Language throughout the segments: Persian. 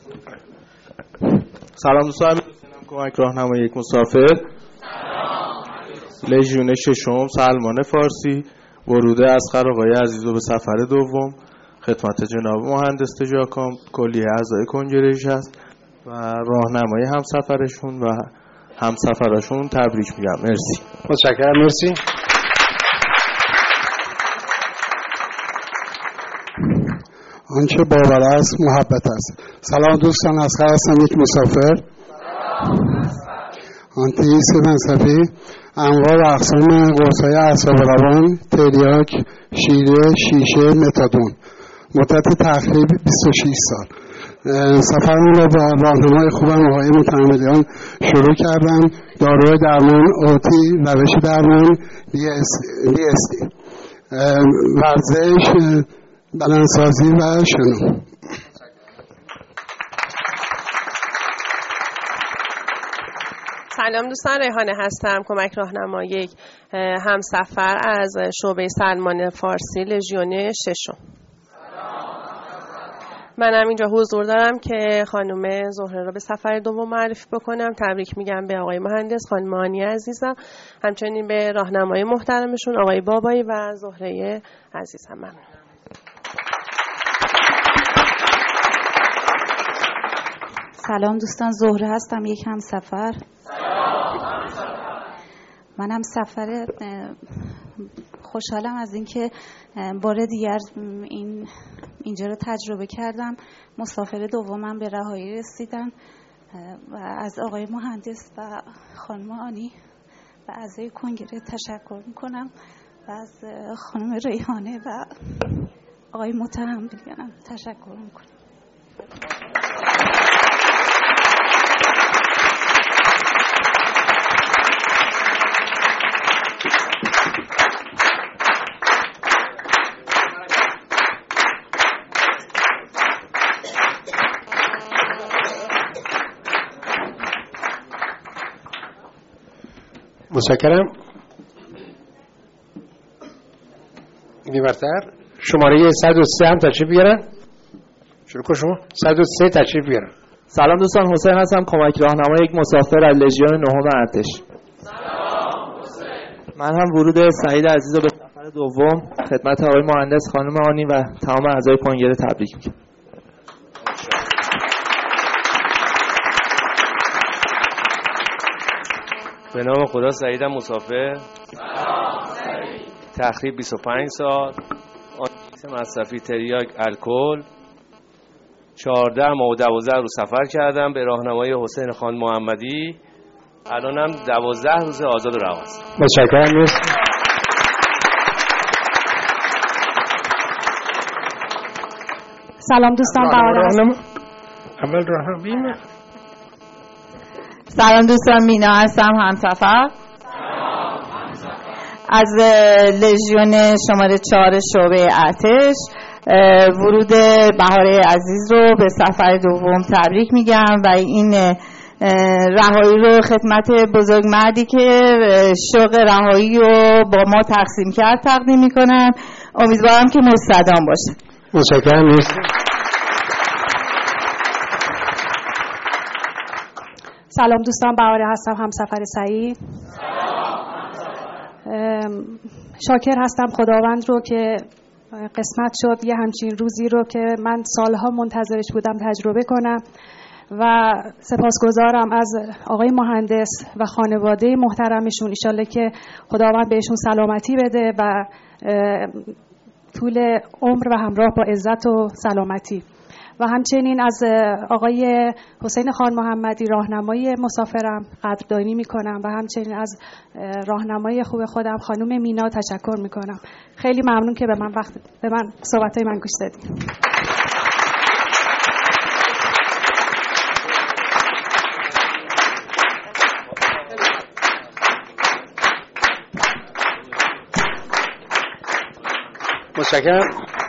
سلام دوستان، کمک راهنمای یک مسافر لژیون ششم سلمان فارسی. ورود اصغر آقای عزیز رو به سفر دوم خدمت جناب مهندس تجاکام کلیه اعضای کنگره است و راهنمای همسفرشون و همسفرشون تبریک میگم. مرسی. متشکرم. مرسی. آنچه باور است محبت است. سلام دوستان، اصغر هستم، یک مسافر. آنتیست مصرفی، انواع و اقسام قرص‌های اعصاب روان، تریاک، شیره، شیشه، متادون. مدت تقریبا 26 سال. سفرمون رو با راهنمای خوبم آقای متعاملیان شروع کردم. داروی درمان، اوتی، روش درمان، BSD، ورزش، بدنسازی و شنو. سلام دوستان، ریحانه هستم، کمک راهنما یک همسفر از شعبه سلمان فارسی لژیون ششم. منم اینجا حضور دارم که خانم زهره رو به سفر دوم معرفی بکنم. تبریک میگم به آقای مهندس، خانم آنی عزیزم، همچنین به راهنمای محترمشون آقای بابایی و زهره عزیزم. ممنون. سلام دوستان، زهره هستم، یک همسفر. منم سفر خوشحالم از اینکه بار دیگر اینجا رو تجربه کردم. مسافر دومم به رهایی رسیدن و از آقای مهندس و خانم آنی و اعضای کنگره تشکر میکنم و از خانم ریحانه و آقای متعاملیان تشکر میکنم. متشکرم. نیمرتر شماره 103 هم تشریف بیارن. شروع کن شما. 103 تشریف بیارن. سلام دوستان، حسین هستم، کمک راهنمای یک مسافر از لژیون نهم ارتش. سلام حسین. من هم ورود سعید عزیز رو به سفر دوم خدمت آقای مهندس، خانم آنی و تمام اعضای کنگره تبریک میگم. به نام خدا سعیدم، مسافر. تقریبا 25 سال، آنتیست مصرفی، تریاک، الکل. 14 ماه و 12 روز سفر کردم به راهنمای حسین خان محمدی. الانم 12 روز آزاد و رها هستم. متشکرم. سلام دوستان، اول راهنمایی. سلام دوستان، مینا هستم، همسفر از لژیون شماره 4 شعبه ارتش. ورود بهار عزیز رو به سفر دوم تبریک میگم و این رهایی رو خدمت بزرگ مردی که شوق رهایی رو با ما تقسیم کرد تقدیم میکنم. امیدوارم که مستدام باشه. متشکرم. سلام دوستان، بهاره هستم، همسفر سعید. شاکر هستم خداوند رو که قسمت شد یه همچین روزی رو که من سالها منتظرش بودم تجربه کنم و سپاسگزارم از آقای مهندس و خانواده محترمشون. ایشالله که خداوند بهشون سلامتی بده و طول عمر و همراه با عزت و سلامتی. و همچنین از آقای حسین خان محمدی راهنمای مسافرم قدردانی میکنم و همچنین از راهنمای خوب خودم خانم مینا تشکر میکنم. خیلی ممنون که به من صحبتای من گوش دادید. متشکرم.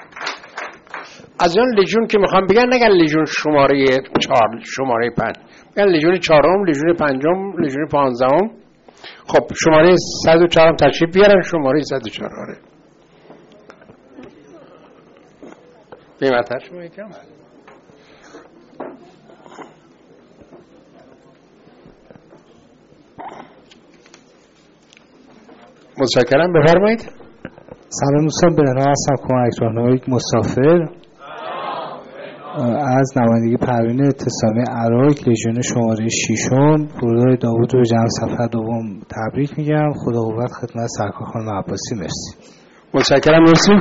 از اون لژیون که میخوام بگن نگن لژیون شماره 4 شماره 5، بگن لژیون 4م، لژیون 5م، لژیون 15م. خب شماره 104 هم تشریف بیارن. شماره 104. آره بیمتر شما یکم. متشکرم. بفرمایید. سلام دوستان، بهنام هستم، کمک راهنمای مسافر از نمایندگی پروین اعتصامی عراق، لژیون شماره 6م. فرودگاه داوود رو به جمع سفر دوم تبریک میگم. خدا قوت خدمت سرکار خانم عباسی. مرسی. متشکرم. مرسی.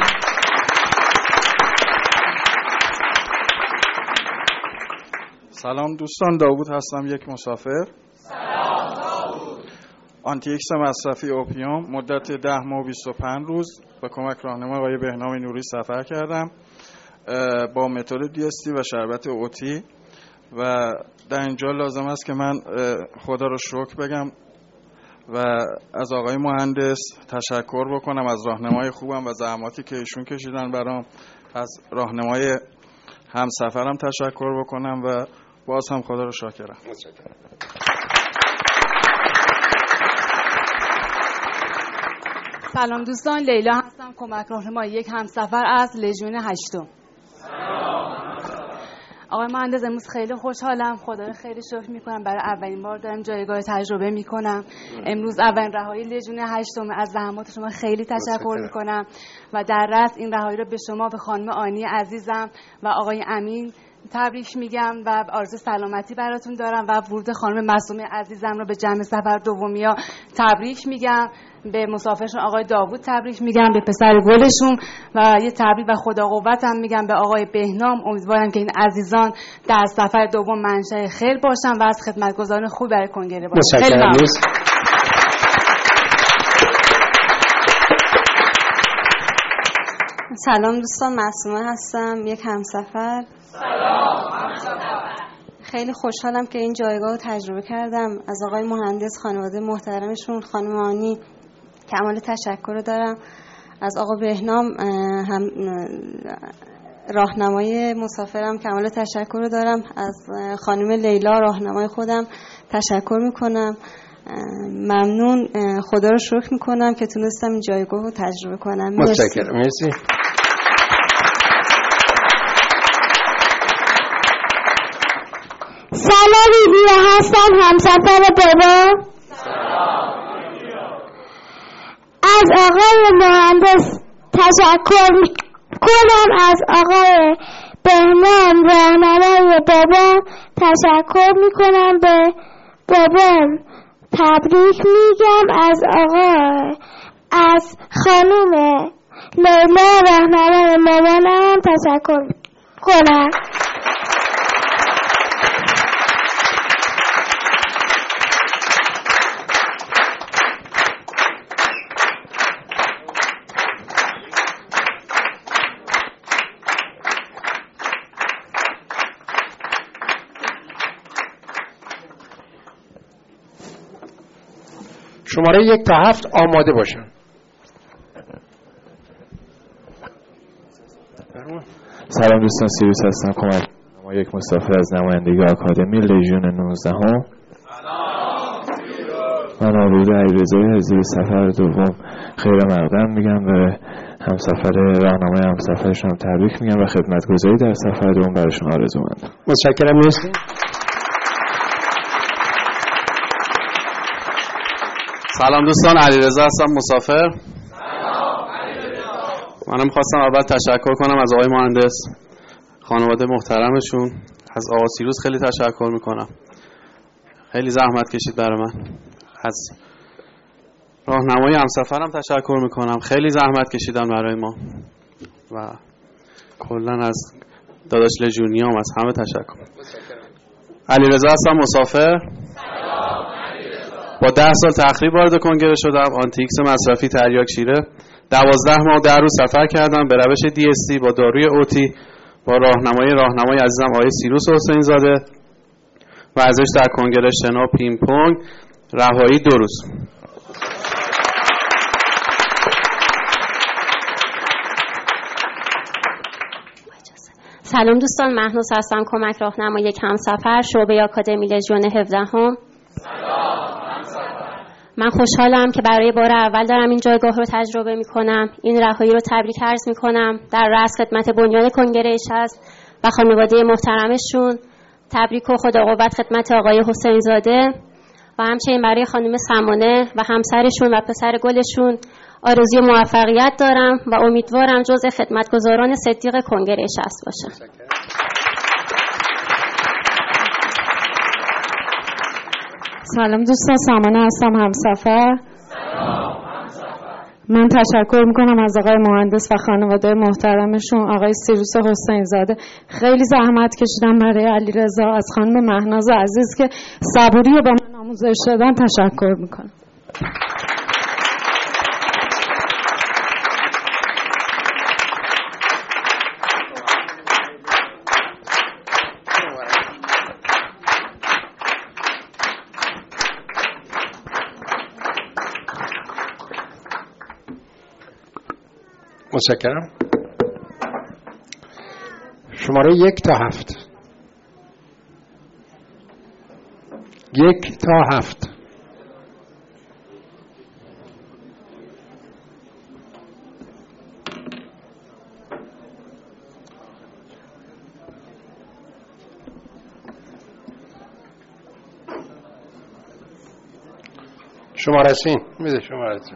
سلام دوستان، داوود هستم، یک مسافر. سلام داوود. آنتی ایکس مصرفی اوپیوم مدت 10 ماه و 25 روز با کمک راهنما آقای بهنام نوری سفر کردم با متد DST و شربت اوتی و در اینجا لازم است که من خدا رو شکر بگم و از آقای مهندس تشکر بکنم، از راهنمای خوبم و زحماتی که ایشون کشیدن برام، از راهنمای همسفرم تشکر بکنم و باز هم خدا رو شاکرم. سلام دوستان، لیلا هستم، کمک راهنمای یک همسفر از لژیون 8م. آقای مهندس، امروز خیلی خوشحالم، خدا رو خیلی شکر میکنم، برای اولین بار دارم جایگاه تجربه میکنم. امروز اولین رهایی لژیون 8م. از زحمات شما خیلی تشکر میکنم و در رأس این رهایی رو به شما، به خانم آنی عزیزم و آقای امین تبریک میگم و آرزو سلامتی براتون دارم و ورود خانم معصومه عزیزم رو به جمع سفر دومیا تبریک میگم. به مسافرشون آقای داوود تبریک میگم، به پسر گلشون و یه تبریک و خدا قوتم میگم به آقای بهنام. امیدوارم که این عزیزان در سفر دوم منشأ خیر باشن و از خدمتگزاران خوب برای کنگره باشن. خیلی ممنون. سلام دوستان، معصومه هستم، یک همسفر. سلام همسفر. خیلی خوشحالم که این جایگاه رو تجربه کردم. از آقای مهندس، خانواده محترمشون، خانم آنی کمال تشکر دارم. از آقا بهنام هم راهنمای مسافرم کمال تشکر دارم. از خانم لیلا راهنمای خودم تشکر میکنم. ممنون، خدا رو شکر میکنم که تونستم این جایگاه رو تجربه کنم. متشکرم. مرسی. سلام، ویدیا هستم، همسفر بابا. از آقای مهندس تشکر میکنم، از آقای بهنام راهنمای بابا تشکر میکنم، به بابام تبریک میگم. از خانم لیلا راهنمای مامانم تشکر میکنم. شماره 1 تا 7 آماده باشن. سلام دوستان، سیروس هستم، کمک ما یک مسافر از نمایندگی آکادمی لژیون 19م. من آبود علیرضا عزیز به سفر دوم خیر مقدم میگم و همسفر راهنمای همسفرشون تبریک میگم و خدمتگزاری در سفر دوم براشون آرزومندم. متشکرم. مرسی. سلام دوستان، علیرضا هستم، مسافر. منم خواستم اول تشکر کنم از آقای مهندس، خانواده محترمشون. از آقا سیروس خیلی تشکر میکنم، خیلی زحمت کشید برای من. از راهنمای همسفرم تشکر میکنم، خیلی زحمت کشیدن برای ما و کلا از داداش لژیونیام از همه تشکر. علیرضا هستم، مسافر. با 10 سال تخریب وارد کنگره شدم. آنتی ایکس مصرفی تریاک شیره 12 ماه و 10 روز سفر کردم به روش DST با داروی اوتی با راهنمای عزیزم آقای سیروس حسین زاده و ازش در کنگره شنا پینگ پونگ رهایی 2 روز. سلام دوستان، مهنوز هستم، کمک راهنمای یک همسفر، شعبه آکادمی لژیون 17م. من خوشحالم که برای بار اول دارم این جایگاه رو تجربه میکنم. این رهایی رو تبریک عرض میکنم. در رأس خدمت بنیان کنگره هست و خانواده محترمشون تبریک و خدا قوت خدمت آقای حسین زاده و همچنین برای خانم سمانه و همسرشون و پسر گلشون آرزوی موفقیت دارم و امیدوارم جزء خدمتگزاران صدیق کنگره 60 باشم. سلام دوستان، سمانه هستم، همسفر. من تشکر میکنم از آقای مهندس و خانواده محترمشون، آقای سیروس حسین زاده. خیلی زحمت کشیدم برای علیرضا. از خانم مهناز عزیز که صبوری رو به من آموزش دادن تشکر میکنم. متشکرم. شماره 1 تا 7. 1 تا 7. شماره سین میده شماره سین.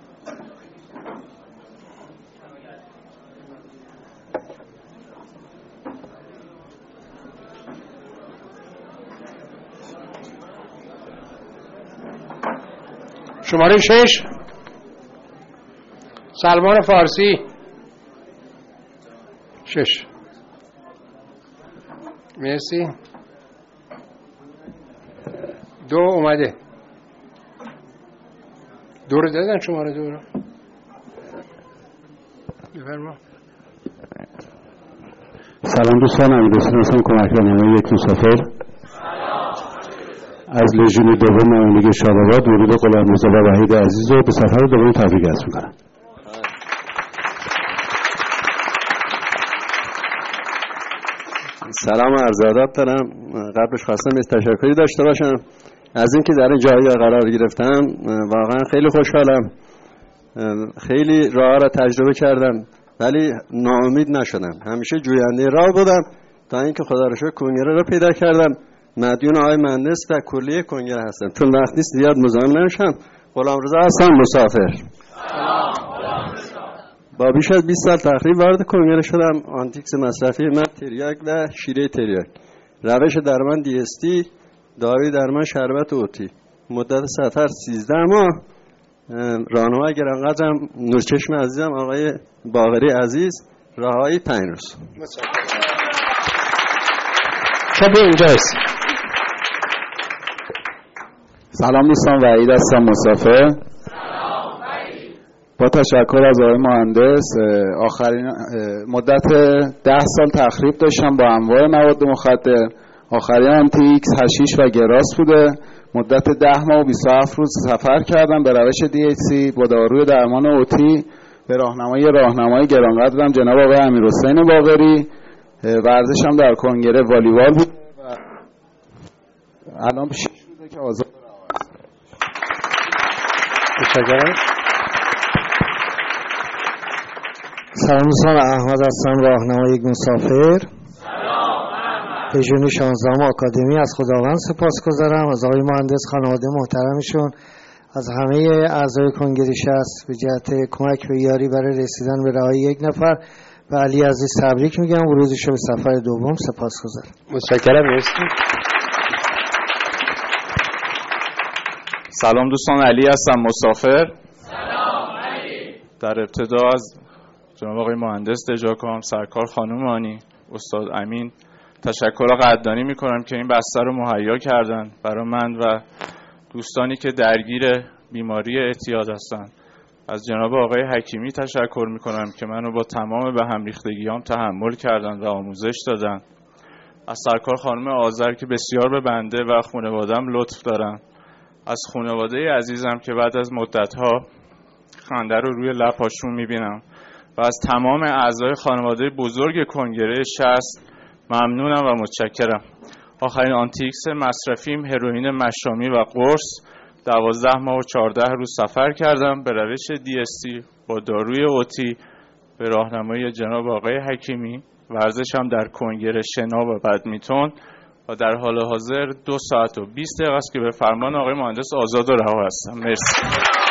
شماره 6 سلمان فارسی. 6. مرسی. 2 اومده. 2 رو دادن. شماره 2 رو بفرما. سلام دوستان، امیرحسین هستم، کمک راهنمای یک مسافر از لژیون دوم نمایندگی شاداباد. ورود غلامرضا و وحید عزیز رو به سفر دوم تبریک عرض می‌کنم. سلام و عرض ادب دارم. قبلش خواستم یه تشکری داشته باشم از اینکه در این جایگاه قرار گرفتم. واقعا خیلی خوشحالم. خیلی راه را تجربه کردم ولی ناامید نشدم. همیشه جوینده راه بودم تا اینکه خدا رو شکر کنگره رو پیدا کردم. مدیون آقای مهندس در کلیه کنگره هستم. چون وقت نیست زیاد مزاحم نمیشم. غلامرضا هستم، مسافر. با بیش از 20 سال تقریبا وارد کنگره شدم. آنتیکس مصرفی من تریاک و شیره تریاک. روش درمان DST، داروی درمان شربت اوتی. مدت سفر 13 ماه. راهنمای گرانقدرم نورچشم عزیزم آقای باقری عزیز، راههای 5 روز. شب اینجاست. سلام دوستان، وحید هستم، مسافر. با تشکر از آقای مهندس. آخرین مدت 10 سال تخریب داشتم با انواع مواد مخدر. آخرین آنتیکس هشیش و گراس بوده. مدت 10 ماه و 27 روز سفر کردم به روش DHC با داروی درمان اوتی به راهنمای گرانقدرم جناب آقای امیرحسین باقری. ورزشم در کنگره والیبال بود و الان 6 روزه که آزاد متشکرم. سلام دوستان، احمد هستم، راهنمای یک مسافر. لژیون 16 آکادمی. از خداوند سپاسگزارم، از آقای مهندس، خانواده محترمشون، از همه اعضای کنگره 60 به جهت کمک به یاری برای رسیدن به رهایی یک نفر و علی عزیز تبریک میگم. ورودش به سفر دوم سپاسگزارم. متشکرم. مرسی. سلام دوستان، علی هستم، مسافر. سلام علی. در ابتدا از جناب آقای مهندس دژاکام، سرکار خانم آنی، استاد امین تشکر قدردانی میکنم که این بستر رو مهیا کردن برای من و دوستانی که درگیر بیماری اعتیاد هستن. از جناب آقای حکیمی تشکر میکنم که منو با تمام به هم ریختگیام تحمل کردن و آموزش دادن. از سرکار خانم آذر که بسیار به بنده و خانواده‌ام لطف دارن. از خانواده عزیزم که بعد از مدت‌ها خنده رو روی لب‌هاشون میبینم و از تمام اعضای خانواده بزرگ کنگره 60 ممنونم و متشکرم. آخرین آنتیکس مصرفیم هروئین مشامی و قرص. 12 ماه و 14 روز سفر کردم به روش DST با داروی اوتی به راهنمایی جناب آقای حکیمی. ورزشم در کنگره شنا و بدمینتون و در حال حاضر 2 ساعت و 20 دقیقه است که به فرمان آقای مهندس آزاد و رها هستم. مرسی.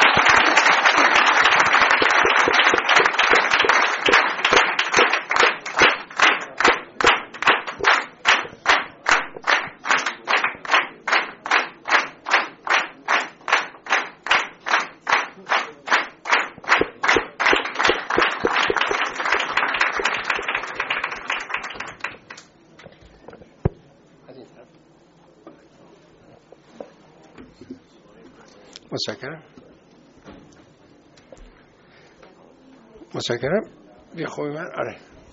متشکرم. بیا خوبی من. آره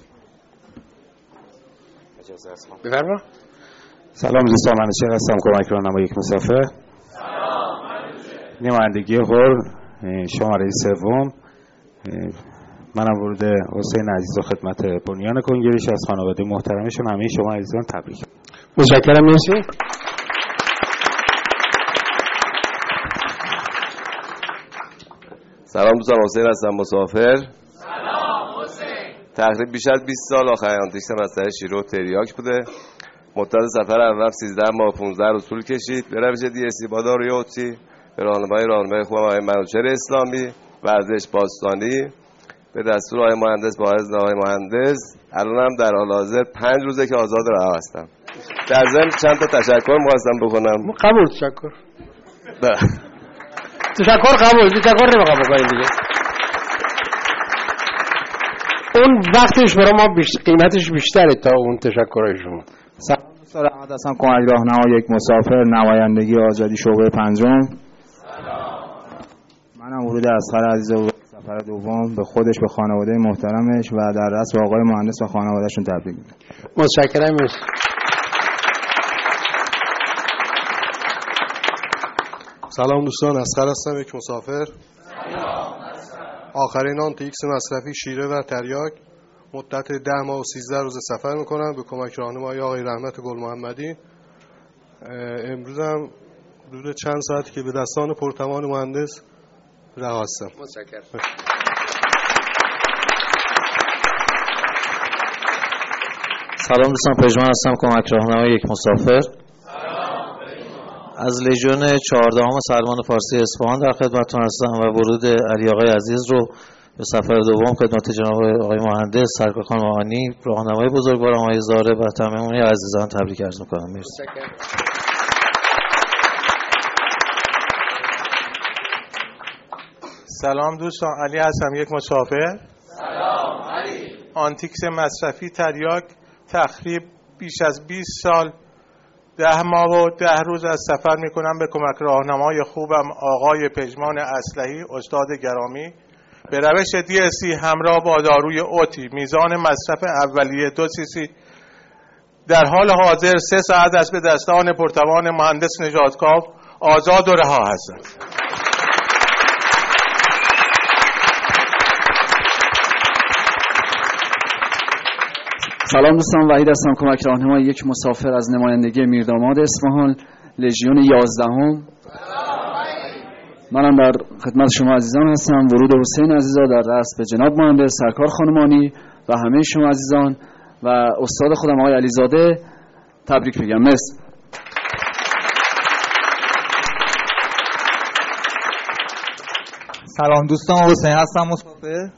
بفرما. سلام دوستان، من چه هستم، کمک راهنمای یک مسافر. نمایندگی هول شماره 3. منم ورود حسین عزیز و خدمت بنیان کنگره‌ای از خانواده محترمشون همه شما عزیزان تبریک. متشکرم. مرسی. سلام دوستان، حسین هستم مسافر. سلام حسین. تقریبا بیش از 20 سال آخرین آنتیکس مسئله شیره و تریاک بوده. مدت سفر اول 13 ماه 15 روز طول کشید. به روش DSC با داروی اوتی، به راهنمای خوب آقای منوچهر اسلامی، ورزش باستانی، به دستور آقای مهندس با اذن آقای مهندس. الانم در حال حاضر 5 روزه که آزاد رها هستم. در ضمن چند تا تشکر می‌خواستم بکنم. قبول. تشکر قبول. تشکر نمی‌خوام بکنیم دیگه. اون وقتش برای ما قیمتش بیشتره تا اون تشکرهای شما. سلام احمد هستم، کمک راهنما یک مسافر، نمایندگی آزادی شعبه 5. منم ورود اصغر عزیز و سفر دوم به خودش، به خانواده محترمش و در رأس به آقای مهندس و خانوادهشون تبریک میگم. متشکرم. سلام دوستان، اصغر هستم، یک مسافر. آخرین آنتیکس مصرفی شیره و تریاک، مدت 10 ماه و 13 روز سفر میکنم به کمک راهنمای آقای رحمت گل محمدی. امروز هم حدود چند ساعتی که به دستان پرتوان مهندس رها هستم. متشکرم. سلام دوستان، پژمان هستم، کمک راهنمای یک مسافر. از لژیون 14 سلمان فارسی اصفهان در خدمتتون هستم و ورود علی آقای عزیز رو به سفر دوم خدمت جناب آقای مهندس سرکار خانم آنی، راهنمای بزرگوارم آقای زاره و تمام عزیزان تبریک عرض می‌کنم. مرسی. سلام دوستان، علی هستم، یک مسافر. سلام علی. آنتیکس مصرفی تریاک، تخریب بیش از 20 سال 10 ماه و 10 روز از سفر میکنم به کمک راهنمای خوبم آقای پژمان اصلحی استاد گرامی. به روش DSC همراه با داروی اوتی، میزان مصرف اولیه 2 cc. در حال حاضر 3 ساعت است به دستان پرتوان مهندس نژادکاو آزاد و رها هستم. سلام دوستان، وحید هستم، کمک راهنمای یک مسافر از نمایندگی میرداماد اصفهان، لژیون 11. منم در خدمت شما عزیزان هستم. ورود حسین عزیزا در رأس به جناب مهندس سرکار خانمانی و همه شما عزیزان و استاد خودم آقای علیزاده تبریک میگم. مرسی. سلام دوستان، حسین هستم، مسافر.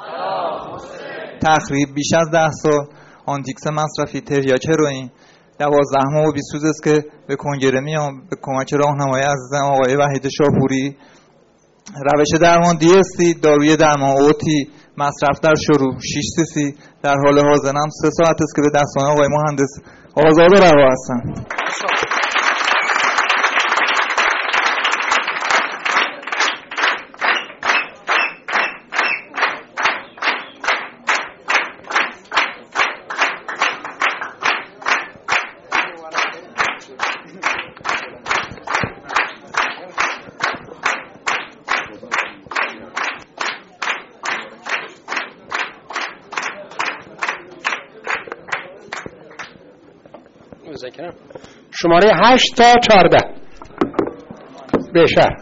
تخریب بیش از 10 سال آنتیکس مصرفی تریاک هروئین 12 ماه و 20 روز است که به کنگره میام به کمک راهنمای عزیزم آقای وحید شاپوری. روش درمان DSC، داروی درمان اوتی، مصرف در شروع 6 cc. در حال حاضرم 3 ساعت است که به دستان آقای مهندس آزاد و رها هستم. شماره 8 تا 14 به شهر.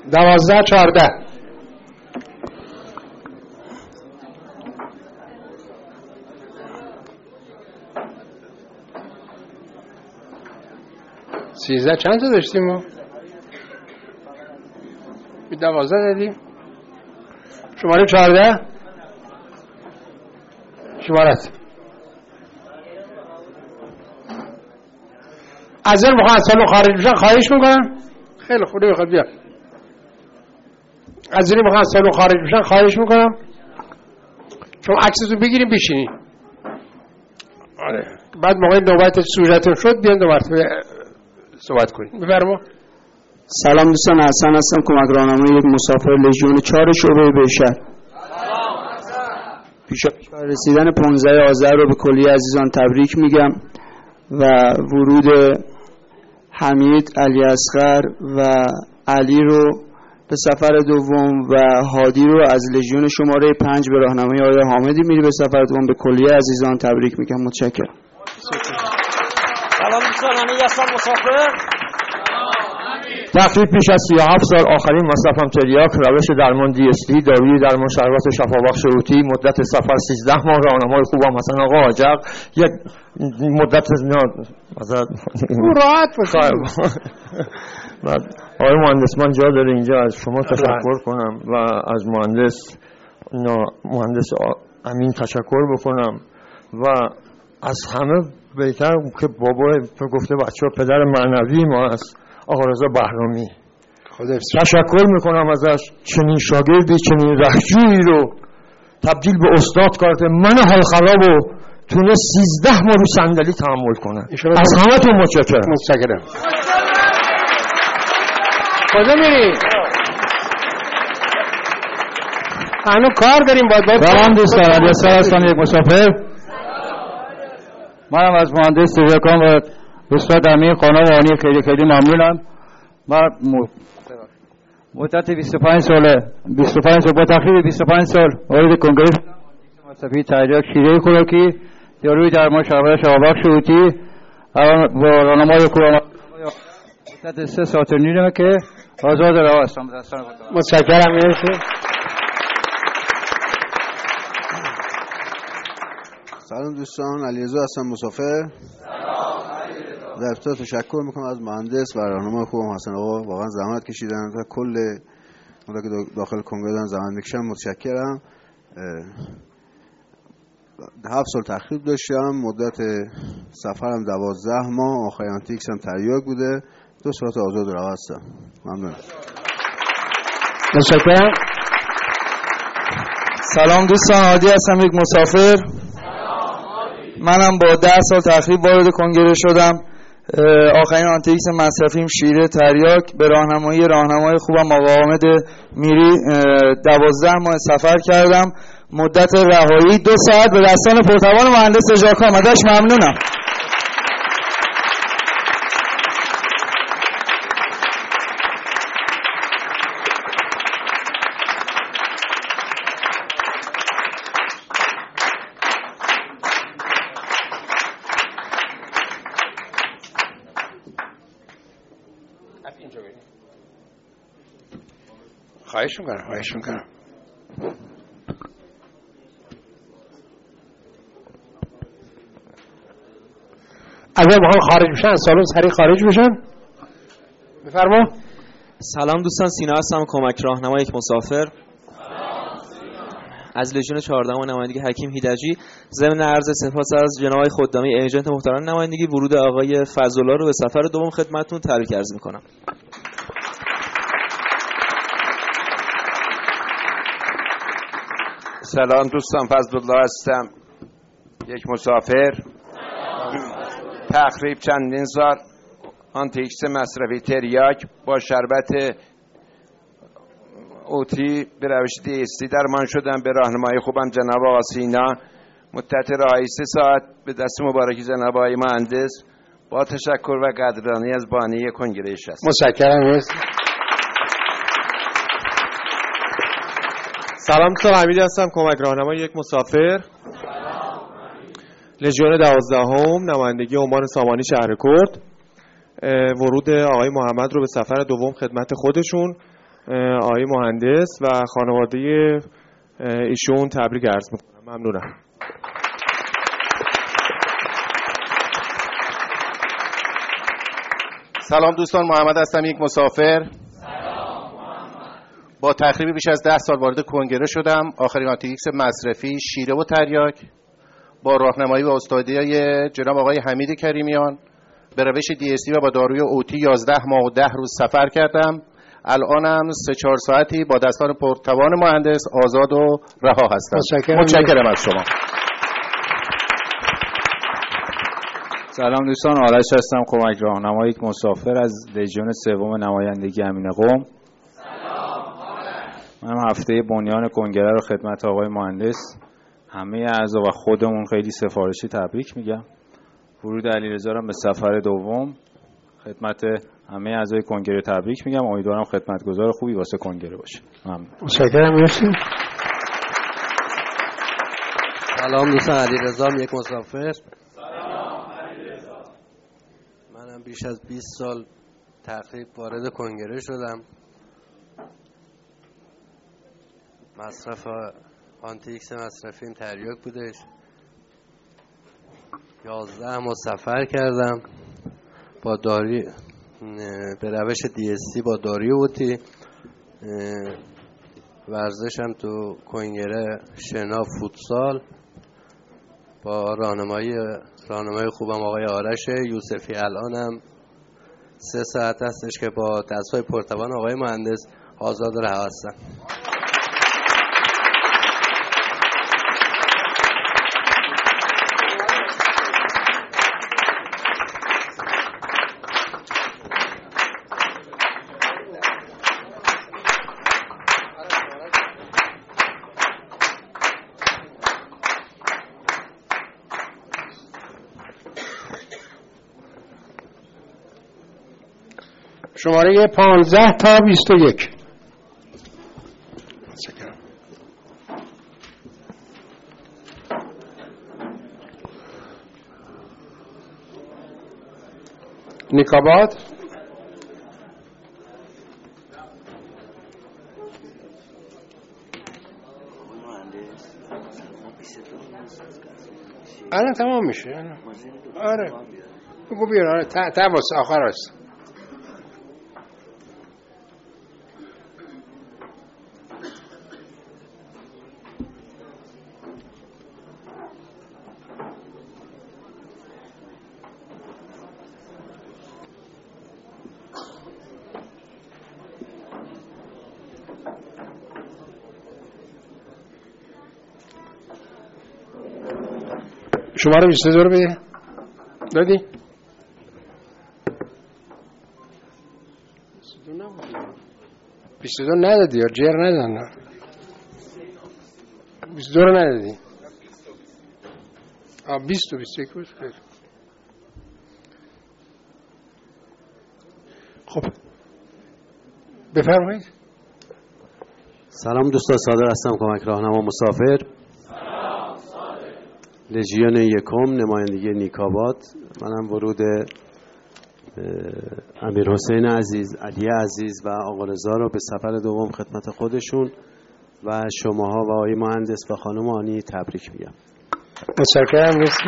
12 14 13 چند تا داشتیم ما؟ 12 دادیم. شماره 14 شمارت از این موقع از سالن خارج بشن خواهش میکنم. خیلی خوبه بخواد بیا. از این موقع از سالن خارج بشن خواهش میکنم. چون عکستون بگیریم بشینید. آره. بعد موقع نوبت صورتتون شد بیان دو مرتبه صحبت کنیم. بفرما. سلام دوستان، حسن هستم، کمک راهنمای یک مسافر لژیون 4 شعبه بهشهر. پیش رسیدن 15 آذر رو به کلیه عزیزان تبریک میگم و ورود حمید، علی اصغر و علی رو به سفر دوم و هادی رو از لژیون شماره 5 به راهنمایی آقای حامدی میری به سفر دوم به کلیه عزیزان تبریک میگم. متشکرم. سلام دوستان، همه هستم مسافر. تقریب پیش از 37 سال آخرین مصرفم تریاک، روش درمان DST، داروی درمان شربت شفابخش روتی، مدت سفر 13 ماه، راهنمای خوبم حسن آقا آجق، یک مدت راحت باشید. آقای مهندس من جا داره اینجا از شما تشکر کنم و از مهندس امین تشکر بکنم و از همه بهتر که بابا گفته بچه‌ها پدر معنوی ما است، آقا رضا بهرامی. تشکر میکنم ازش، چنین شاگردی چنین رهجویی رو تبدیل به استاد کرد. من حال خراب رو تونه 13 ماه رو صندلی تحمل کنم. از همه تون متشکرم. کجا میری؟ هنو کار داریم باید سلام دوستان، علی اصغر هستم، یک مسافر. منم از مهندس تریاکان و استاد امیر خانوانی خیلی ممنونم. من مدت 25 سال با تقریبا 25 سال وارد کنگره مصرفی تریاک شیره خوراکی، داروی درمان شربت شفابخش روتی با راهنمای خوبم مدت 3 ساعت و نیمه که آزاد راه هستم. متشکرم. مرسی. سلام دوستان، علیرضا هستم، مسافر. در ابتدا تشکر میکنم از مهندس و راهنمای خوبم حسن آقا، واقعا زحمت کشیدن و کل اونها که داخل کنگره دارن زحمت میکشن. متشکرم. 7 سال تخریب داشتم، مدت سفرم 12 ماه، آخرین آنتیکس هم تریاک بوده، 2 ساعت آزاد راه هستم. ممنون. متشکرم. سلام دوستان، عادی هستم، یک مسافر. منم با 10 سال تخریب وارد کنگره شدم. آخرین آنتیکس مصرفیم شیره تریاک، به راهنمای خوبم آقا حامد میری 12 ماه سفر کردم. مدت رهایی 2 ساعت به دستان پرتوان مهندس ژاکام. ازش ممنونم. خواهش میکنم. اگر بخوام خارج بشن از سالن سریع خارج بشن. بفرما. سلام دوستان، سینا هستم، کمک راهنمای یک مسافر. از لژیون 14 نمایندگی حکیم هیدجی. ضمن عرض سپاس از جناب خدامی ایجنت محترم نمایندگی، ورود آقای فضل‌الله رو به سفر دوم خدمتتون تبریک عرض میکنم. سلام دوستان، فضل‌الله هستم، یک مسافر. تقریب چندین سال آنتیکس مصرفی تریاک با شربت اوتی به روش DST درمان شدم، به راهنمای خوبم جناب آقا سینا. مدت راهی 3 ساعت به دست مبارکی جناب آقای مهندس، با تشکر و قدردانی از بانی کنگره است. متشکرم. سلام دوستان، حمید هستم، کمک راهنمای یک مسافر. لژیون 12 نمایندگی عمان سامانی شهر کرد. ورود آقای محمد رو به سفر دوم خدمت خودشون. آقای مهندس و خانواده ایشون تبریک عرض میکنم. ممنونم. سلام دوستان، محمد هستم، یک مسافر. با تقریبی بیش از 10 سال وارد کنگره شدم. آخرین آنتیکس مصرفی شیره و تریاک با راهنمایی و استادی جناب آقای حمید کریمیان به روش DSC و با داروی اوتی 11 ماه و 10 روز سفر کردم. الانم 3-4 ساعتی با دستان پرتوان مهندس آزاد و رها هستم. متشکرم از شما. سلام دوستان، آرش هستم، کمک راهنمای یک مسافر از لژیون سوم نمایندگی امین قم. من هفته بنیان کنگره رو خدمت آقای مهندس، همه اعضا و خودمون خیلی سفارشی تبریک میگم. ورود علیرضا رو به سفر دوم خدمت همه اعضای کنگره تبریک میگم. امیدوارم خدمتگزار خوبی واسه کنگره باشه. ممنون. متشکرم. مرسی. سلام دوستان، علیرضا یک مسافر. سلام علیرضا. منم بیش از 20 سال تقریبا وارد کنگره شدم. مصرف آنتیکس مصرفیم تریاک بودش. 11 ماه سفر کردم با داری به روش DSC با داری اوتی. ورزشم تو کنگره شنا فوتسال با راهنمای خوبم آقای آرش یوسفی. الانم 3 ساعت هستش که با دستای پرتوان آقای مهندس آزاد رها هستم. شماره 15 تا 21. نیکاباد. الان تمام میشه. آره بگو بیار. آره تماس آخر است. شماره 22 رو بده. دادی؟ 22 ندادی یا جر ندادن. 22 رو ندادی. 20 و 21 بود. خب بفرمایید. سلام دوستان، صادق هستم، کمک راهنما مسافر. لژیون یکم نمایندگی نیکاباد. منم ورود امیر حسین عزیز، علی عزیز و آقا رضا رو به سفر دوم خدمت خودشون و شماها و آقای مهندس و خانم آنی تبریک میگم. متشکرم. مرسی.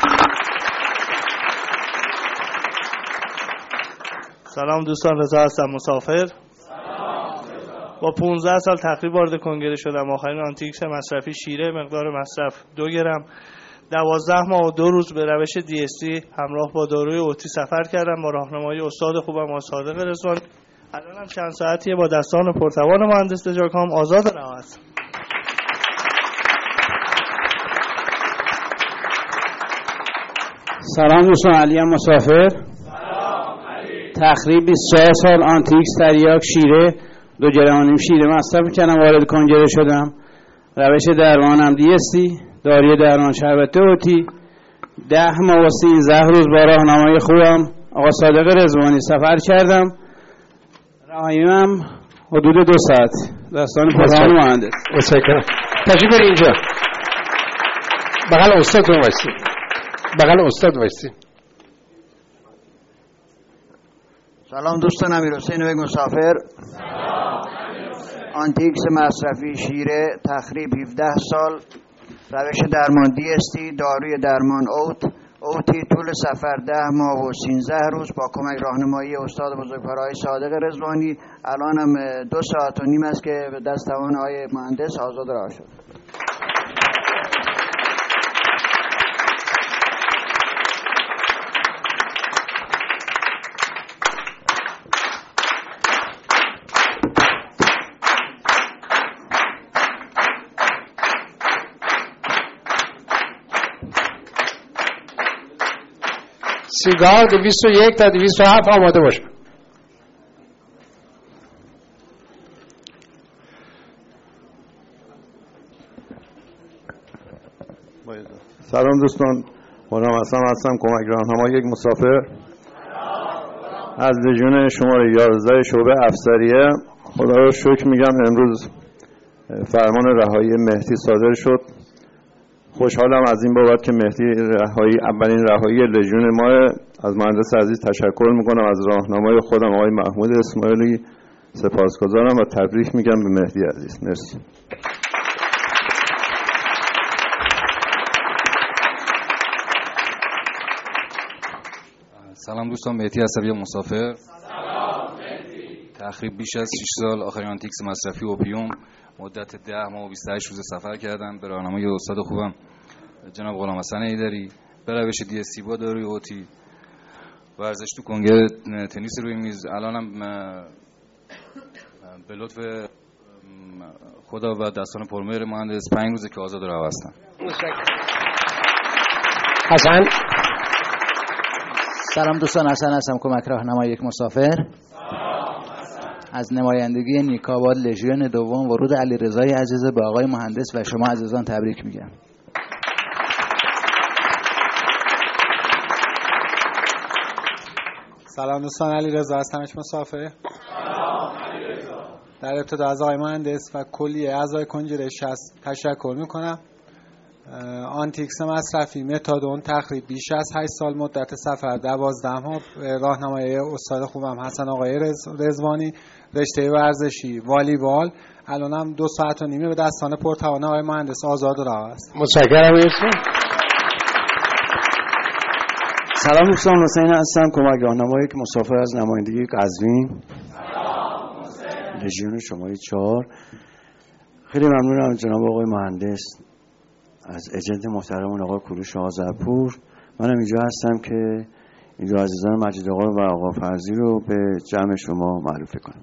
سلام دوستان، رضا هستم، مسافر. با 15 سال تقریبا وارد کنگره شدم. آخرین آنتیکس مصرفی شیره، مقدار مصرف 2 گرم. 12 ماه و 2 روز به روش DSC همراه با داروی اوتی سفر کردم با راهنمایی استاد خوبم آقای صادق رضوانی. الانم چند ساعتیه با دستان پرتوان مهندس دجاکام آزاد رها هستم. سلام دوستان، علی ام مسافر. سلام علی. تقریبا 24 سال آنتیکس تریاک شیره 2 گرم شیره مصرف کردم، وارد کنگره شدم. روش درمانم DSC، داروی درمان شربت اوتی. 10 ماه و 13 روز با راهنمای خوبم آقا صادق رضوانی سفر کردم. رهاییم حدود 2 ساعت. دستان پرتوان مهندس. متشکرم. تشریف برید اینجا. بغل استاد وایسی. بغل استاد وایسی. سلام دوستان، امیر حسین یک مسافر. سلام. آنتیکس مصرفی شیره تخریب 17 سال، روش درمان DST داروی درمان اوتی طول سفر 10 ماه و 13 روز با کمک راهنمایی استاد بزرگوار آقای صادق رضوانی. الان هم 2 ساعت و نیم است که به دست توان آقای مهندس آزاد رها شد. سیگار 201 تا 207 آماده باشه. سلام دوستان، غلام حسن هستم، کمک راهنمای یک مسافر از لژیون شماره 11 شعبه افسریه. خدا رو شکر میگم امروز فرمان رهایی مهدی صادر شد. خوشحالم از این بابت که مهدی رهایی اولین رهایی لژیون ما. از مهندس عزیز تشکر میکنم، از راهنمای خودم آقای محمود اسماعیلی سپاسگزارم و تبریک میگم به مهدی عزیز. مرسی. سلام دوستان، مهدی عصبی مسافر. تخریب بیش از 6 سال آخرین آنتیکس مصرفی اوپیوم مدت 10 ماه و 28 روز سفر کردم به راهنمای استاد خوبم جناب غلام حسن ایدری به روش DST با داروی اوتی، ورزش تو کنگره تنیس روی میز. الانم به لطف خدا و دستان پرمهر مهندس 5 روزه که آزاد رها هستم. حسن. سلام دوستان، حسن هستم، کمک راهنمای یک مسافر. از نمایندگی نیکاباد لژیون دوم ورود علیرضای عزیز به آقای مهندس و شما عزیزان تبریک میگم. سلام دوستان، علیرضا هستم، مسافر. در ابتدا از آقای مهندس و کلیه اعضای کنگره 60 تشکر میکنم. آنتیکس مصرفی متادون تخریب بیش از 8 سال مدت سفر 12 ماه راهنمای استاد خوبم حسن آقای رضوانی، رشته ورزشی والیبال. الانم 2 ساعت و نیمه به دستان پرتوان آقای مهندس آزاد رها است. متشکرم. سلام دوستان، حسین هستم، کمک راهنمای که مسافر از نمایندگی قزوین لژیون شماره 4. خیلی ممنونم جناب آقای مهندس، از ایجنت محترمون آقای کوروش آذرپور. منم اینجا هستم که اینجا عزیزان مجید آقا و آقا فرزی رو به جمع شما معرفی کنم.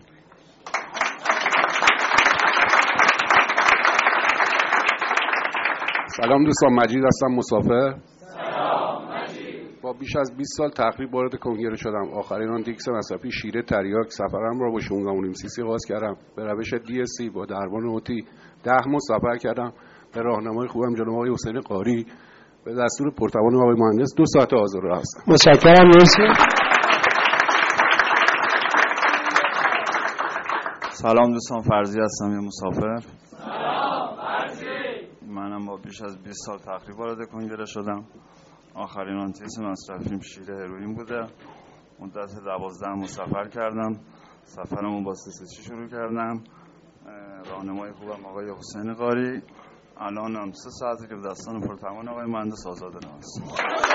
سلام دوستان، مجید هستم، مسافر. با بیش از 20 سال تقریب وارد کنگره شدم. آخرین آنتیکس مصرفی شیره تریاک سفرم را با 16.5 cc آغاز کردم. به روش DST با درمان اوتی 10 ماه سفر کردم. به راهنمای خوبم جناب آقای حسین قاری به دستور پرتوان آقای مهندس 2 ساعت آزاد راه هستم. متشکرم. مرسی. سلام دوستان، فرزی هستم، یه مسافر. سلام فرزی. منم با بیش از 20 سال تقریبا وارد کنگره شدم. آخرین آنتیکس مصرفیم شیره هروئین بوده. مدت 12 ماه سفر کردم. سفرمو با CC شروع کردم. راهنمای خوبم آقای حسین قاری. الانم 3 ساعته که به دستان پرتوان آقای مهندس آزاد رها هستم.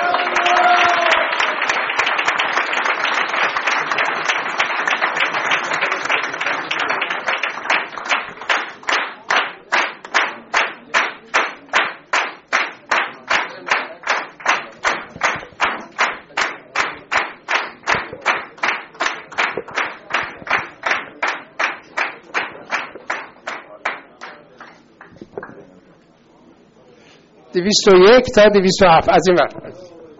یک تا 207 از این ور.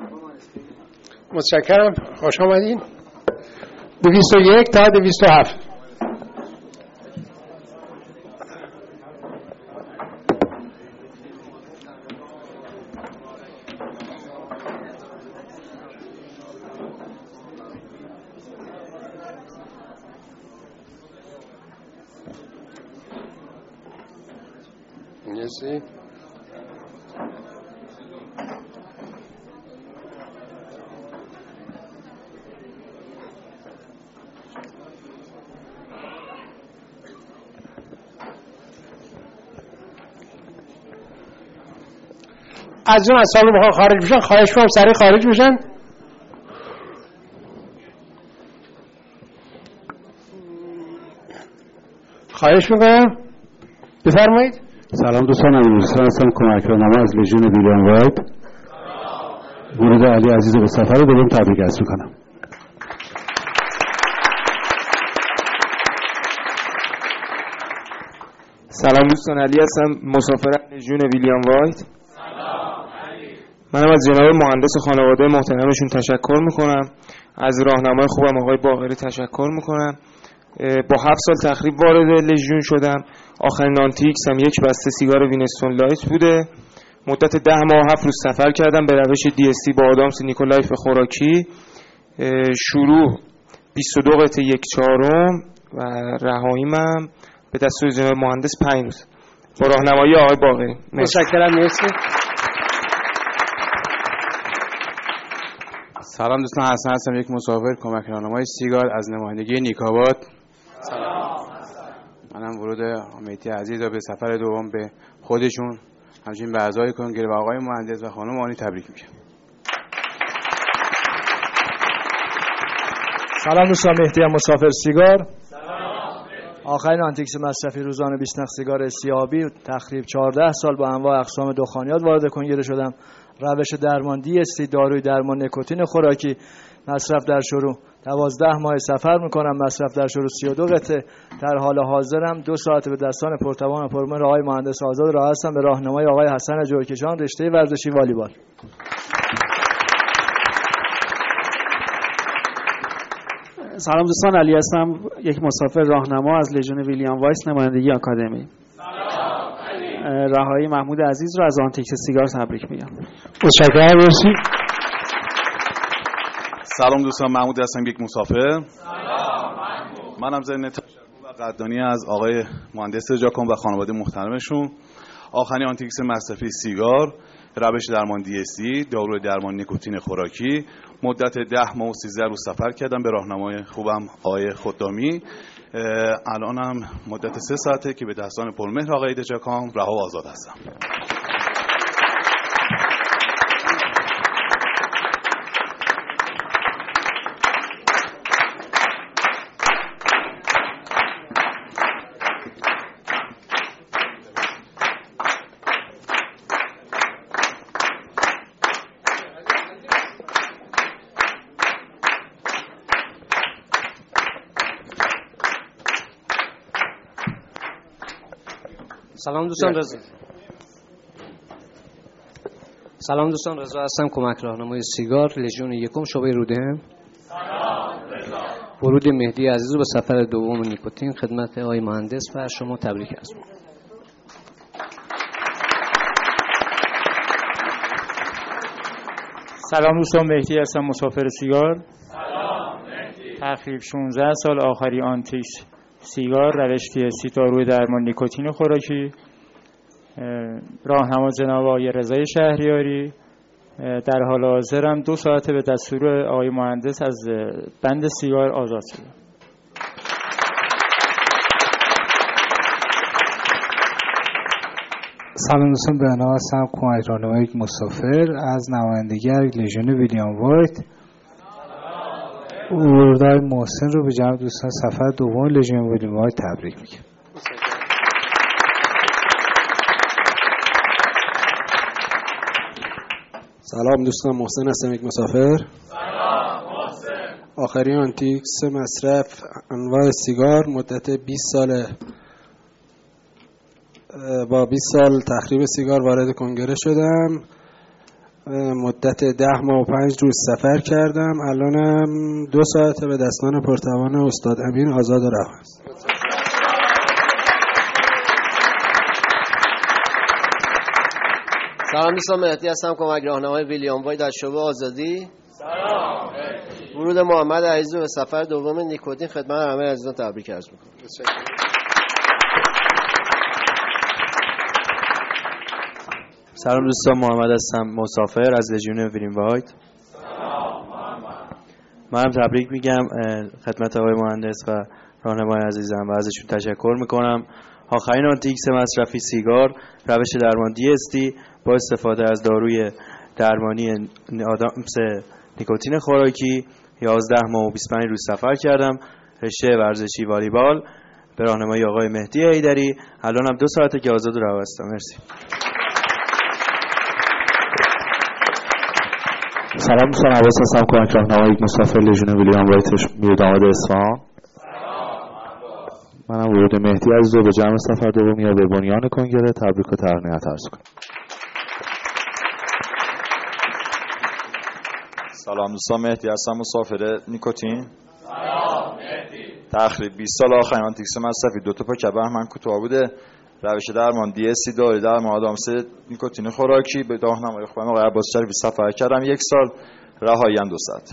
متشکرم، خوش آمدین. 201 تا 207. مرسی. از اون از سالن بخوام خارج بشن خواهش می‌کنم سریع خارج بشن. خواهش می‌کنم بفرمایید. سلام دوستان، امیرحسین هستم، کمک راهنما از لژیون ویلیام وایت. ورود علی عزیز به سفر دوم تبریک عرض می‌کنم. سلام دوستان، علی هستم، مسافر لژیون ویلیام وایت. منم از جناب مهندس خانواده محترمشون تشکر میکنم. از راهنمای خوبم آقای باقری تشکر میکنم. با 7 سال تقریب وارد لژیون شدم. آخرین آنتیکس هم یک بسته سیگار وینستون لایت بوده. مدت 10 ماه 7 روز سفر کردم به روش DST با آدامس نیکولایف خوراکی. شروع 22 قطعه 1/4 و رهاییمم به دستور جناب مهندس 5 روز با راهنمایی آقای باقری. متشکرم. مرسی. سلام دوستان، حسن هستم، یک مسافر کمک راهنمای سیگار از نمایندگی نیکاباد. سلام. منم ورود مهدی عزیز به سفر دوم به خودشون، همچنین به اعضای کنگره و آقای مهندس و خانم آنی تبریک میگم. سلام دوستان، مهدی مسافر سیگار. آخرین آنتیکس مصرفی روزانه 20 نخ سیگار سیاه‌آبی تقریبا 14 سال با انواع اقسام دخانیات وارد کنگره شدم. روش درمان DST، داروی درمان نیکوتین خوراکی، مصرف در شروع 12 ماه سفر میکنم، مصرف در شروع 32 قطعه. در حال حاضرم 2 ساعت به دستان پرتوان و پرمهر آقای مهندس آزاد راه هستم به راهنمای آقای حسن جورکشان، رشته ورزشی والیبال. سلام دوستان، علی هستم، یک مسافر راهنما از لژیون ویلیام وایس، نمایندگی آکادمی. رهایی محمود عزیز رو از آنتیکس سیگار تبریک میگم. متشکرم. مرسی. سلام دوستان، محمود هستم، یک مسافر. منم ضمن تشکر و قدردانی از آقای مهندس جاکن و خانواده محترمشون. آخرین آنتیکس مصرفی سیگار، روش درمان DST، داروی درمان نیکوتین خوراکی، مدت 10 ماه و 13 روز سفر کردم به راهنمای خوبم آقای خدامی. الانم مدت 3 ساعته که به دستان پرمهر آقای دجاکان رها و آزاد هستم. سلام دوستان، رضا هستم، کمک راهنمای سیگار، لژیون یکم، شعبه رودهم. ورود مهدی عزیز رو به سفر دوم نیکوتین خدمت آقای مهندس و شما تبریک عرض می‌کنم. سلام دوستان، مهدی هستم، مسافر سیگار. تقریبا 16 سال آخری آنتیکس سیگار، روش DST، داروی درمان نیکوتین خوراکی، راهنما جناب آقای رضای شهریاری. در حال حاضرم 2 ساعته به دستور آقای مهندس از بند سیگار آزاد شدم. سلام دوستان، بهنام هستم، کمک راهنمای یک مسافر از نمایندگی لژیون ویلیام وایت. ورودهای محسن رو به جمع دوستان سفر دوم لژیون ویلیام وایت تبریک میگم. سلام دوستان، محسن هستم، یک مسافر. سلام محسن. آخرین آنتیکس مصرف انواع سیگار، مدت 20 ساله، با 20 سال تخریب سیگار وارد کنگره شدم. مدت 10 ماه و 5 روز سفر کردم. الانم 2 ساعته به دستان پرتوان استاد امین آزاد رها است. سلام دوستان، مهدی هستم، کمک راهنمای ویلیام وایت در شعبه آزادی. سلام. ورود محمد عزیز به سفر دوم نیکوتین خدمت همه عزیزان تبریک عرض می‌کنم. سلام دوستان، محمد هستم، مسافر از لژیون ویلیام وایت. سلام محمد. منم تبریک میگم خدمت آقای مهندس و راهنمای عزیزم و ازشون تشکر میکنم. آخرین آنتیکس مصرفی سیگار، روش درمان DST، با استفاده از داروی درمانی آدامس نیکوتین خوراکی 11 ماه و 25 روز سفر کردم. رشته ورزشی والیبال به راهنمایی آقای مهدی حیدری. الانم 2 ساعته که آزاد و رها هستم. مرسی. سلام دوستان، عباس هستم، کمک راهنمای یک مسافر لژیون ویلیام وایت میرداماد اصفهان. منم ورود مهدی عزیز رو به جمع سفر دوم یا به بنیان کنگره تبریک و تهنیت عرض کنم. سلام دوستان، مهدی هستم، مسافر نیکوتین. سلام مهدی. تخریب 20 سال آخرین آنتیکس مصرفی 2 تا پاکت بهمن کوتاه بوده. روش درمان DSC داروی درمان آدامس نیکوتین خوراکی به راهنمایی خودم آقای عباس شریفی سفر کردم 1 سال، رهایی‌ام 2 ساعت.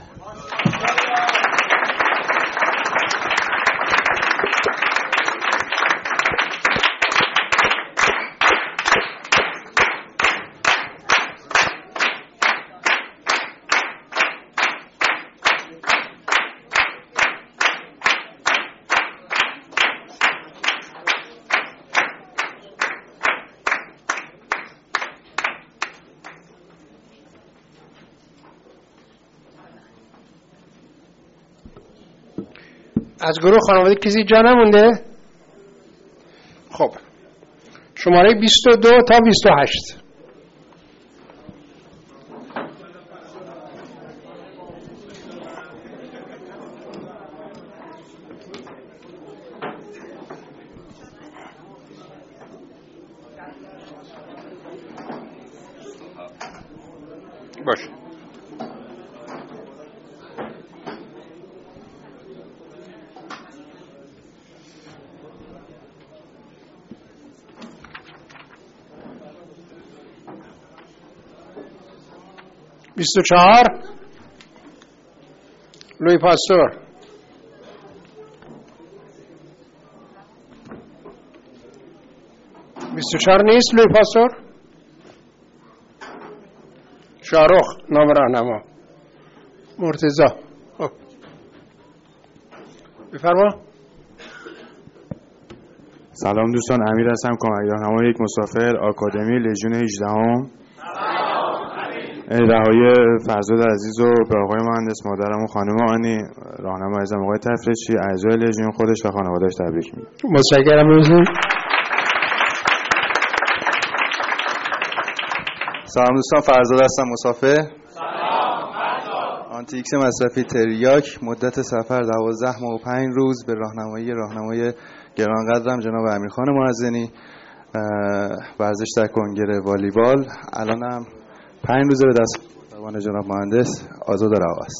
از گروه خانواده کسی جا نمونده؟ خب شماره 22 تا 28. باشه. بیست و 24 لوی پاستور. 24 نیست لوی پاستور. شارخ نام راهنما مرتضی. خب بفرما. سلام دوستان، امیر هستم، کمک راهنمای یک مسافر آکادمی لژیون 18ام. رهایی فرزاد عزیز رو به آقای مهندس، مادرم و خانم آنی، راهنما عزیزم آقای تفریشی، اعضای لژیون، خودش و خانواده‌اش تبریک میگم. متشکرم. سلام دوستان، فرزاد هستم، مسافر. آنتی ایکس مصرفی تریاک، مدت سفر 12 ماه و 5 روز به راهنمای گرانقدرم جناب امیرخان معزنی، ورزش در کنگره والیبال. الانم 5 روزه به دست توان جناب مهندس آزاد و رها است.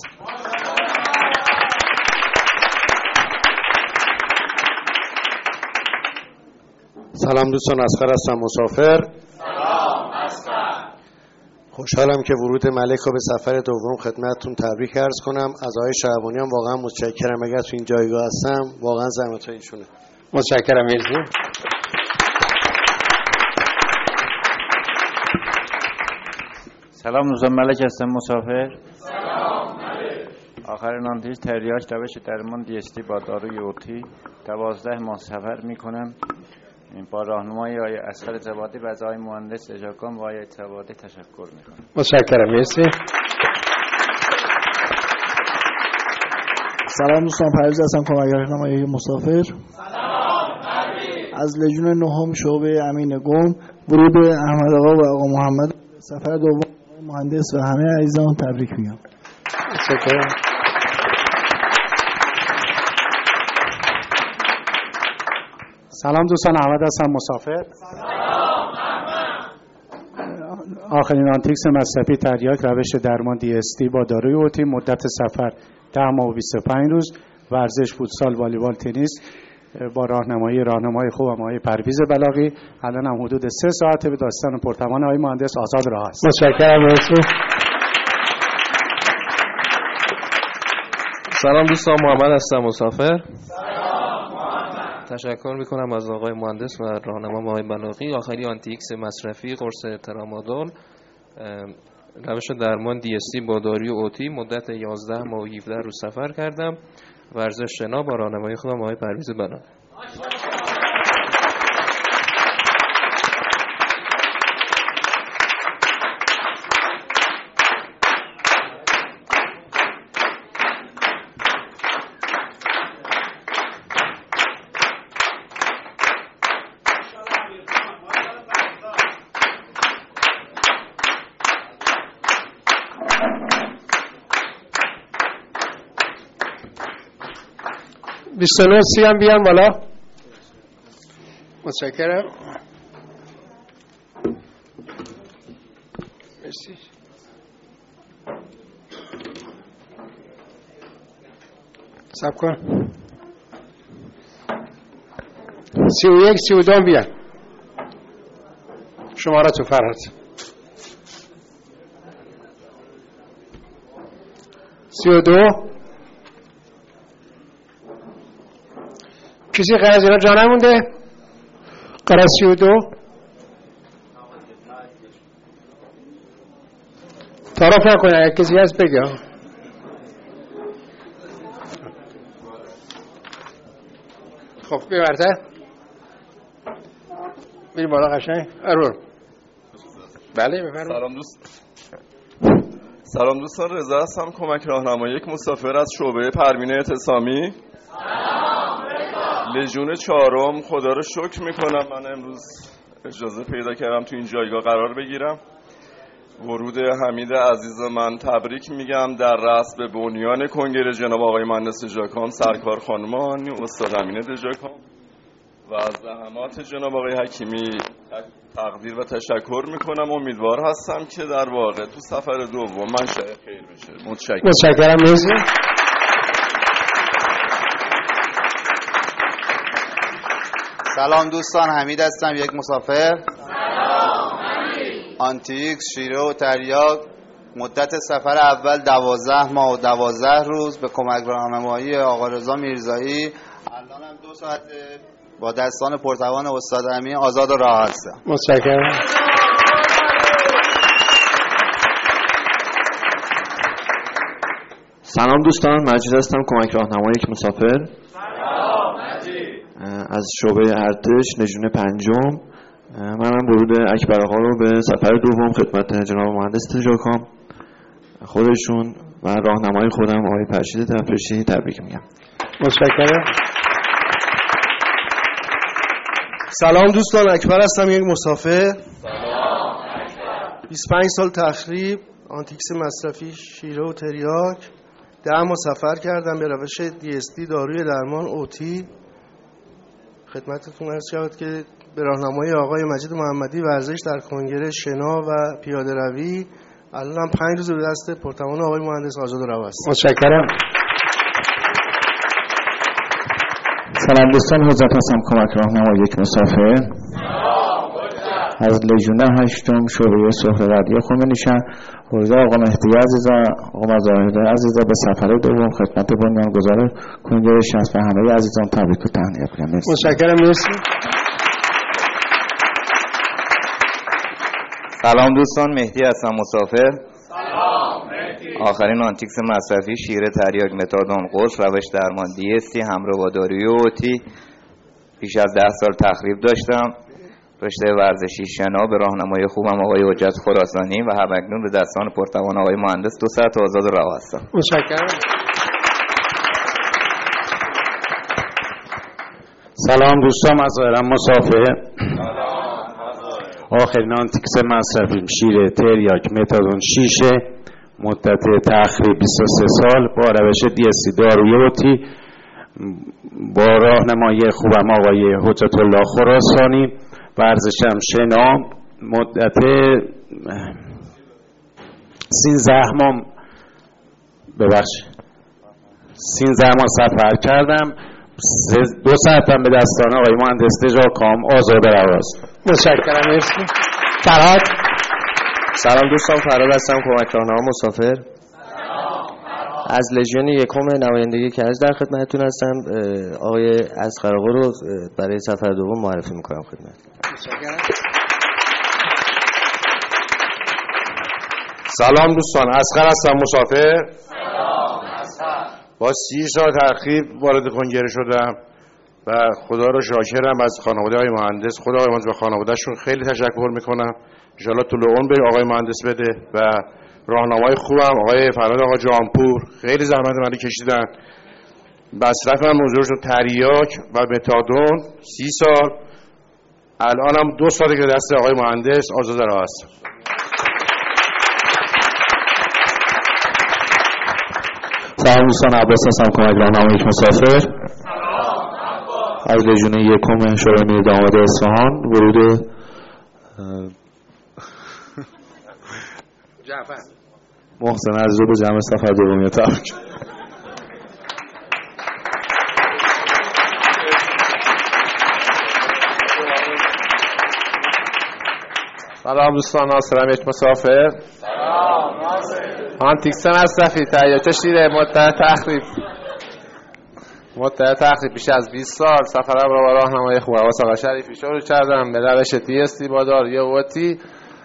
سلام دوستان، اصغر هستم، مسافر. سلام اصغر. خوشحالم که ورود ملک رو به سفر دوم خدمتتون تبریک عرض کنم. از آقای شعبانی هم واقعا متشکرم، اگر تو این جایگاه هستم واقعا زحمت ایشونه. متشکرم. مرسی. سلام دوستان، ملک هستم، مسافر. سلام ملک. آخرین آنتیکس تریاک روش درمان DST با داروی اوتی 12 ماه سفر میکنم. با راهنمایی آقای اصغر زبادی و از آقای مهندس اجاکان و آقای زبادی تشکر میکنم. متشکرم. مرسی. سلام دوستان، پرویز هستم، کمک راهنمای مسافر. سلام پرویز. از لژیون 9 شعبه امین قم. ورود احمد آقا و آقا محمد سفر دوم مهندس و همه عزیزان تبریک میگم. متشکرم. سلام دوستان، احمد هستم، مسافر. سلام احمد. آخرین آنتیکس مصرفی تریاک روش درمان DST با داروی اوتی، مدت سفر 10 ماه و 25 روز، ورزش فوتسال، والیبال، تنیس با راهنمای خوبم آقای پرویز بلاغی. الان هم حدود 3 ساعته به داستان پرتوان آقای مهندس آزاد راه است. متشکرم. مرسی. سلام دوستان، محمد هستم، مسافر. سلام محمد. تشکر میکنم از آقای مهندس و راهنما آقای بلاغی. آخری آنتی ایکس مصرفی قرص ترامادول، روش درمان DST با داروی اوتی، مدت 11 ماه و 17 روز سفر کردم. ورزش شنا با راهنمایی خودم آقای پرویز بلاغی. 29 سی هم بیان بالا. متشکرم. مرسی. صبر کن. 31 32 بیان. شماره تو فرهاد. 32 کسی غیر از اینا جا نمونده؟ غیر از 32 تعارف نکنه. اگه کسی هست بگه. خب بیورته بریم بالا قشنگ. ارور. بله بفرمایید. سلام دوستان، رضا هستم، کمک راهنمایی یک مسافر از شعبه پروین اعتصامی. لژیون 4. خدا رو شکر میکنم من امروز اجازه پیدا کردم تو این جایگاه قرار بگیرم. ورود حمید عزیز من تبریک میگم در رأس به بنیان کنگره جناب آقای مهندس دژاکام، سرکار خانم آنی، استاد امین دژاکام و از زحمات جناب آقای حکیمی تقدیر و تشکر میکنم. امیدوار هستم که در واقع تو سفر دوم منشأ خیر بشه. متشکرم. مرسی. سلام دوستان، حمید هستم، یک مسافر. آنتیکس شیره و تریاک. مدت سفر اول 12 ماه و 12 روز به کمک راهنمایی آقا رضا میرزایی. الانم 2 ساعت با دستان پرتوان استاد امین آزاد و راه هستم. متشکرم. سلام دوستان، مجید هستم، کمک راهنمای یک مسافر. از شعبه ارتش لژیون 5. منم ورود اکبر آقا رو به سفر دوم خدمت جناب مهندس دژاکام، خودشون و راهنمای خودم آقای فرشید تفرشی تبریک میگم. متشکرم. سلام دوستان، اکبر هستم، یک مسافر. 25 سال تخریب، آنتیکس مصرفی شیره و تریاک. 10 ماه سفر کردم به روش DST داروی درمان اوتی. خدمتتون عرض شود که به راهنمایی آقای مجید محمدی ورزش در کنگره شنا و پیاده روی. الان 5 روز به دست پرتوان آقای مهندس آزاد روا است. متشکرم. سلام دوستان، حضرت هستم، کمک راهنمای یک مسافر. از لژیون 8 شعبه سهروردی خمینیشهر. ورود آقا مهدی عزیز و آقا مظاهر عزیز به سفر دوم خدمت بنیانگذار کنگره شصت و همه عزیزان تبریک و تهنیت میگم. متشکرم. مرسی. سلام دوستان، مهدی هستم، مسافر. آخرین آنتیکس مصرفی شیره تریاک متادون قرص روش درمان DST همراه با داروی اوتی. بیش از 10 سال تخریب داشتم. رشته ورزشی شنا به راهنمایی خوبم آقای حجت خراسانی و همکنون به دستان پرتوان آقای مهندس 2 ساعت آزاد و رها هستم. متشکرم. سلام دوستان، مظاهرم مسافر. آخرین آنتیکس مصرفیم شیره تریاک متادون شیشه. مدت تخریب 23 سال با روش DST داروی اوتی با راهنمایی خوبم آقای حجت الله خراسانی. ورزشم شنا. مدت 13 ماه سفر کردم. 2 ساعتم به دستان آقای مهندس دژاکام آزاد رواست. متشکرم. مرسی. فرهاد. سلام دوستان، فرهاد هستم، کمک راهنما مسافر. از لژیون 1 نمایندگی کرج در خدمتتون هستم. آقای اصغر آقا رو برای سفر دوم معرفی میکنم خدمت. سلام دوستان، اصغر هستم، مسافر. با 30 سال تأخیر وارد کنگره شدم و خدا رو شاکرم از خانواده های مهندس. خدا آقای مهندس و خانوادهشون خیلی تشکر میکنم. انشاءالله طول عمر به آقای مهندس بده و راهنمای خوبم آقای فرهاد آقا جانپور خیلی زحمت منو کشیدن. مصرفم حضورشون تریاک و متادون 30 سال. الانم 2 ساله که دست آقای مهندس آزاد رها هستم. سلام دوستان، عباس هستم، کمک راهنمای یک مسافر. از لژیون یکم شورای ملی داماد اصفهان ورود جعفر محسن عزیز رو به جمع سفر دومی تبریک. سلام دوستان، ناصرم یک مسافر. سلام ناصر. آنتیکس مصرفی تهیه شیره مدت تخریب بیش از 20 سال سفرم را با راهنمای خوب حواس آقا شریفی شروع کردم به روش DST با داروی اوتی.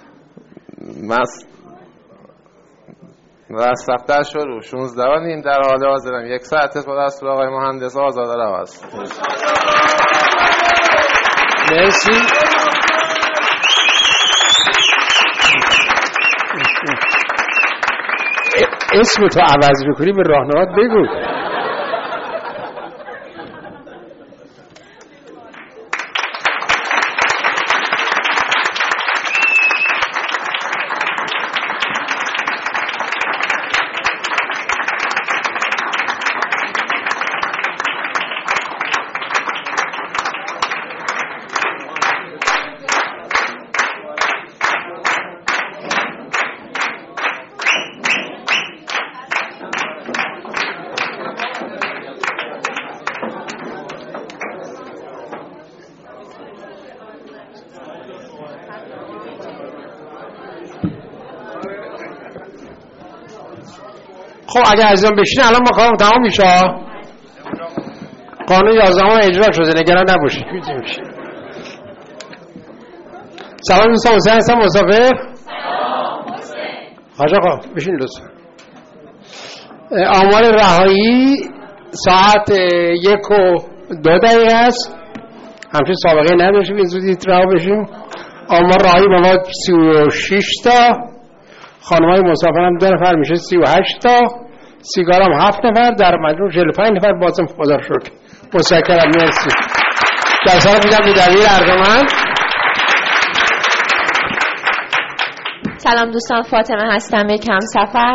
مصرفتر شروع 16 و نیم، در حال حاضرم 1 ساعت با دستور آقای مهندس آزاد رواست. مرسی. اسم تو عوض میکنی به راهنمات بگو. خب اگه عزیزان بشین الان ما کارم تمام میشه. قانون 11 اجرا شده، نگران نباشید. سلام دوستان، حسین هستم مسافر. حاج آقا بشین لطفا. آمار رهایی ساعت 1:02 است. همچنین سابقه نداشتیم که زودی رها بشیم. آمار رهایی با ما 36 تا، خانمای مسافر هم 2 نفر میشه 38 تا، سیگار هم 7 نفر، در مجموع 45 نفر. بازم خدا رو شکر. متشکرم، مرسی. جلسه رو میدم به دبیر ارجمند. سلام دوستان، فاطمه هستم، یک همسفر.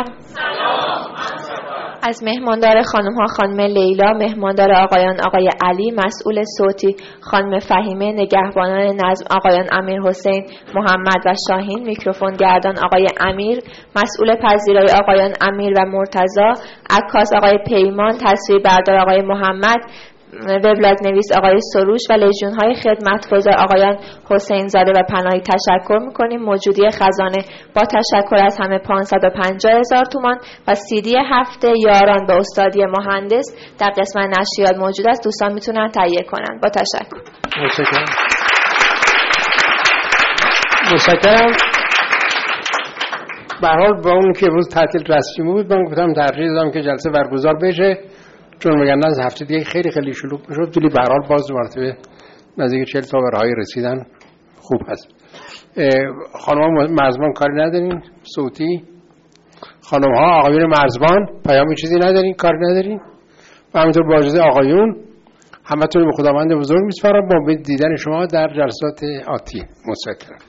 از مهماندار خانم ها خانم لیلا، مهماندار آقایان آقای علی، مسئول صوتی خانم فهیمه، نگهبانان نظم آقایان امیر حسین، محمد و شاهین، میکروفون گردان آقای امیر، مسئول پذیرایی آقایان امیر و مرتضی، عکاس آقای پیمان، تصویر بردار آقای محمد، وبلاگ نویس آقای سروش و لژیون های خدمتگزار آقایان حسین زاده و پناهی تشکر میکنیم. موجودی خزانه با تشکر از همه 550,000 تومان و CD هفته یاران به استادی مهندس در قسمت نشریات موجود است. دوستان میتونن تهیه کنن. با تشکر. متشکرم. به هر حال با اون که روز تعطیل رسمی بود، من گفتم ترجیح دادم که جلسه برگزار بشه، چون میگن از هفته دیگه خیلی شلوغ میشد، ولی به هر حال باز مرتبه نزدیک 40 تا برای رسیدن خوب هست. خانم مرزبان کاری ندارین صوتی؟ خانم ها آقایون مرزبان پیامی چیزی ندارین، کاری ندارین؟ و همینطور با اجازه آقایون همتون به خداوند بزرگ میسپارم با امید دیدن شما در جلسات آتی. متشکرم.